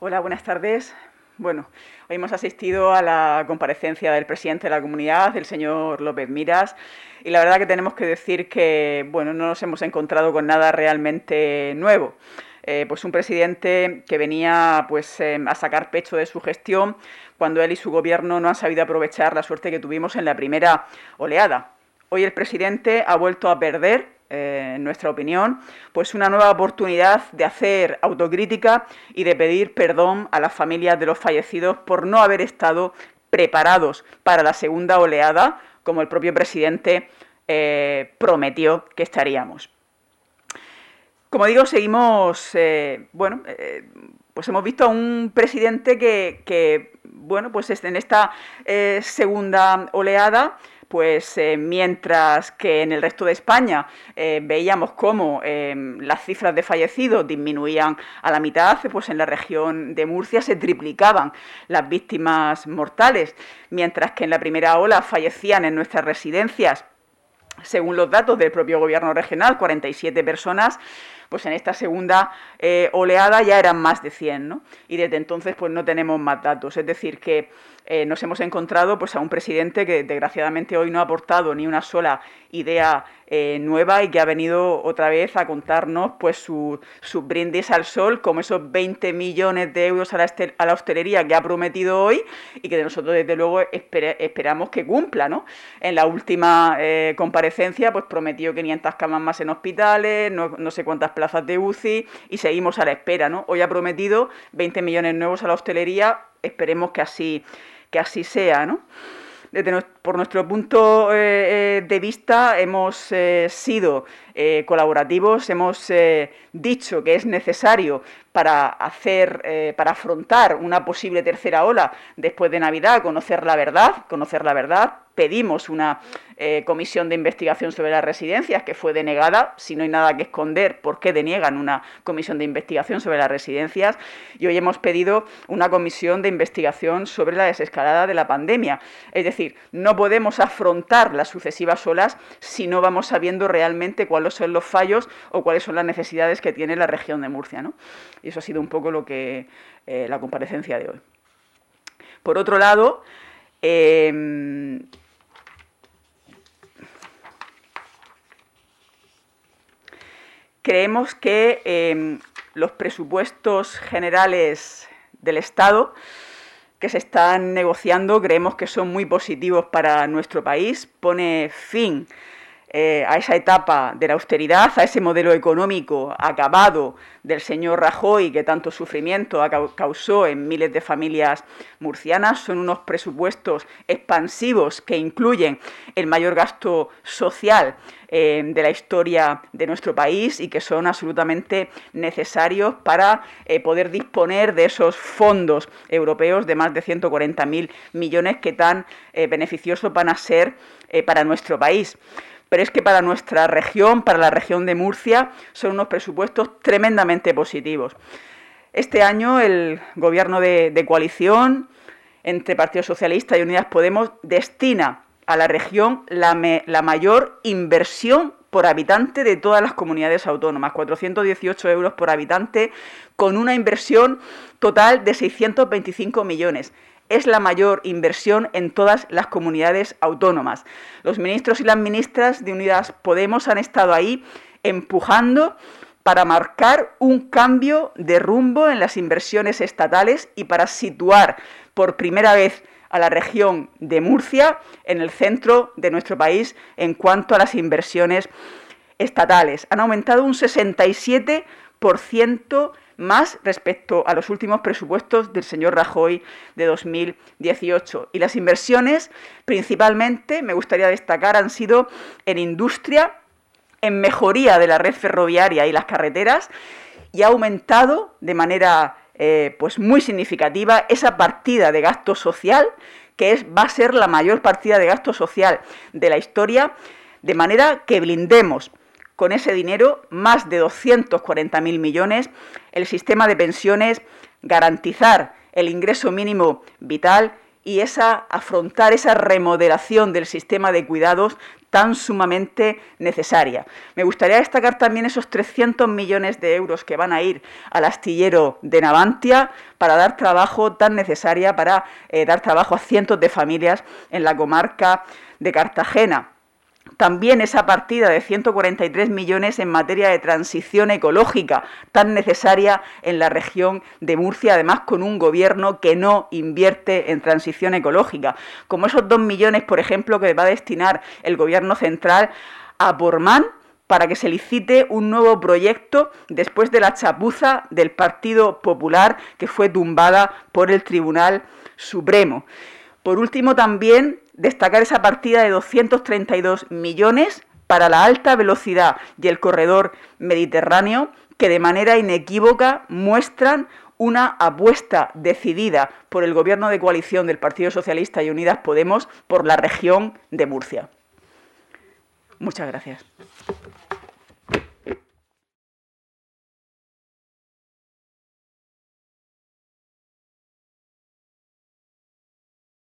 Hola, buenas tardes. Bueno, hoy hemos asistido a la comparecencia del presidente de la comunidad, el señor López Miras, y la verdad que tenemos que decir que, bueno, no nos hemos encontrado con nada realmente nuevo. Pues un presidente que venía pues a sacar pecho de su gestión cuando él y su gobierno no han sabido aprovechar la suerte que tuvimos en la primera oleada. Hoy el presidente ha vuelto a perder, en nuestra opinión, pues una nueva oportunidad de hacer autocrítica y de pedir perdón a las familias de los fallecidos por no haber estado preparados para la segunda oleada, como el propio presidente prometió que estaríamos. Como digo, seguimos, pues hemos visto a un presidente que pues en esta segunda oleada, pues mientras que en el resto de España veíamos cómo las cifras de fallecidos disminuían a la mitad, pues en la región de Murcia se triplicaban las víctimas mortales, mientras que en la primera ola fallecían en nuestras residencias, según los datos del propio gobierno regional, 47 personas, pues en esta segunda oleada ya eran más de 100, ¿no? Y desde entonces pues no tenemos más datos. Es decir, que nos hemos encontrado pues a un presidente que desgraciadamente hoy no ha aportado ni una sola idea nueva y que ha venido otra vez a contarnos pues su brindis al sol, como esos 20 millones de euros a la hostelería que ha prometido hoy y que nosotros desde luego esperamos que cumpla, ¿no? En la última comparecencia pues prometió 500 camas más en hospitales, no sé cuántas plazas de UCI y seguimos a la espera, ¿no? Hoy ha prometido 20 millones nuevos a la hostelería, esperemos que así sea, ¿no? Por nuestro punto de vista hemos sido colaborativos, hemos dicho que es necesario para afrontar una posible tercera ola después de Navidad, conocer la verdad. Pedimos una comisión de investigación sobre las residencias que fue denegada. Si no hay nada que esconder, ¿por qué deniegan una comisión de investigación sobre las residencias? Y hoy hemos pedido una comisión de investigación sobre la desescalada de la pandemia. Es decir, no podemos afrontar las sucesivas olas si no vamos sabiendo realmente cuáles son los fallos o cuáles son las necesidades que tiene la región de Murcia, ¿no? Y eso ha sido un poco lo que la comparecencia de hoy. Por otro lado, creemos que los presupuestos generales del Estado que se están negociando, creemos que son muy positivos para nuestro país, pone fin a esa etapa de la austeridad, a ese modelo económico acabado del señor Rajoy que tanto sufrimiento causó en miles de familias murcianas. Son unos presupuestos expansivos que incluyen el mayor gasto social de la historia de nuestro país y que son absolutamente necesarios para poder disponer de esos fondos europeos de más de 140.000 millones que tan beneficiosos van a ser para nuestro país. Pero es que para nuestra región, para la región de Murcia, son unos presupuestos tremendamente positivos. Este año el gobierno de coalición entre Partido Socialista y Unidas Podemos destina a la región la mayor inversión por habitante de todas las comunidades autónomas, 418 euros por habitante, con una inversión total de 625 millones. Es la mayor inversión en todas las comunidades autónomas. Los ministros y las ministras de Unidas Podemos han estado ahí empujando para marcar un cambio de rumbo en las inversiones estatales y para situar por primera vez a la región de Murcia en el centro de nuestro país en cuanto a las inversiones estatales. Han aumentado un 67% más respecto a los últimos presupuestos del señor Rajoy de 2018. Y las inversiones, principalmente, me gustaría destacar, han sido en industria, en mejoría de la red ferroviaria y las carreteras, y ha aumentado de manera pues muy significativa esa partida de gasto social, que va a ser la mayor partida de gasto social de la historia, de manera que blindemos con ese dinero, más de 240.000 millones, el sistema de pensiones, garantizar el ingreso mínimo vital y afrontar esa remodelación del sistema de cuidados tan sumamente necesaria. Me gustaría destacar también esos 300 millones de euros que van a ir al astillero de Navantia para dar trabajo tan necesaria, para dar trabajo a cientos de familias en la comarca de Cartagena. También esa partida de 143 millones en materia de transición ecológica, tan necesaria en la región de Murcia, además con un gobierno que no invierte en transición ecológica, como esos 2 millones, por ejemplo, que va a destinar el gobierno central a Portmán para que se licite un nuevo proyecto después de la chapuza del Partido Popular que fue tumbada por el Tribunal Supremo. Por último, también destacar esa partida de 232 millones para la alta velocidad y el corredor mediterráneo, que de manera inequívoca muestran una apuesta decidida por el gobierno de coalición del Partido Socialista y Unidas Podemos por la región de Murcia. Muchas gracias.